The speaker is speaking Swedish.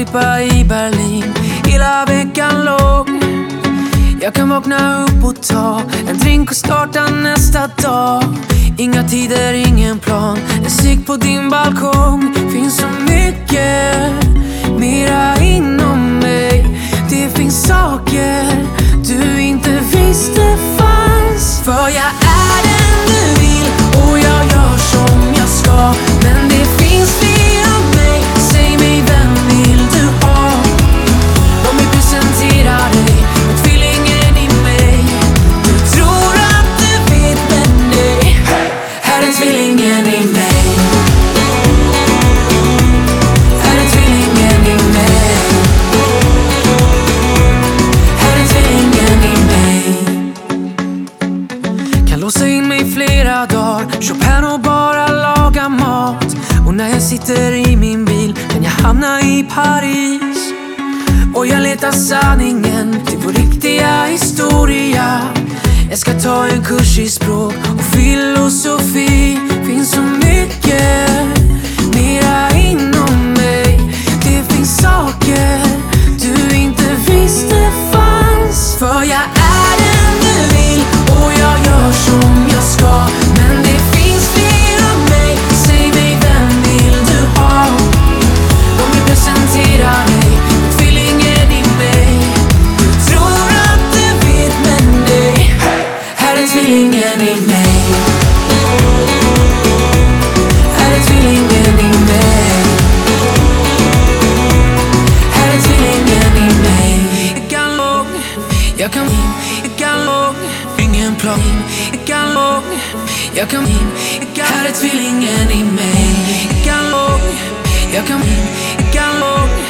supa i Berlin hela veckan lång. Jag kan vakna upp och ta en drink och starta nästa dag. Inga tider, ingen plan, en cigg på din balkong. Finns så mycket mera inom mig. Det finns saker du inte visste fanns. För jag är den du vill och jag gör som jag ska. Men det finns fler av mig, säg mig vem vill du ha? Låt mig presentera dig med tvillingen i mig. Du tror att du vet men nej, här är tvillingen i mig. Här är tvillingen i mig. Här är tvillingen i mig. Kan låsa in mig flera dagar, Chopin och bara laga mat. Och när jag sitter i min bil kan jag hamna i Paris. Och jag letar sanningen till vår riktiga historia. Jag ska ta en kurs i språk och filosofi. Finns så mycket mera inom mig. Det finns saker du inte visste fanns. För jag är den du vill och jag gör som jag ska. Men det finns fler av mig, säg mig vem vill du ha? Låt mig presentera dig med tvillingen i mig. Du tror att du vet men nej, här är tvillingen i mig. Här är tvillingen i mig. Här är tvillingen i mig. Jag kan lång, jag kan lång, ingen plan. Jag kan lång, jag kan här är tvillingen i mig. Jag kan lång, jag kan lång.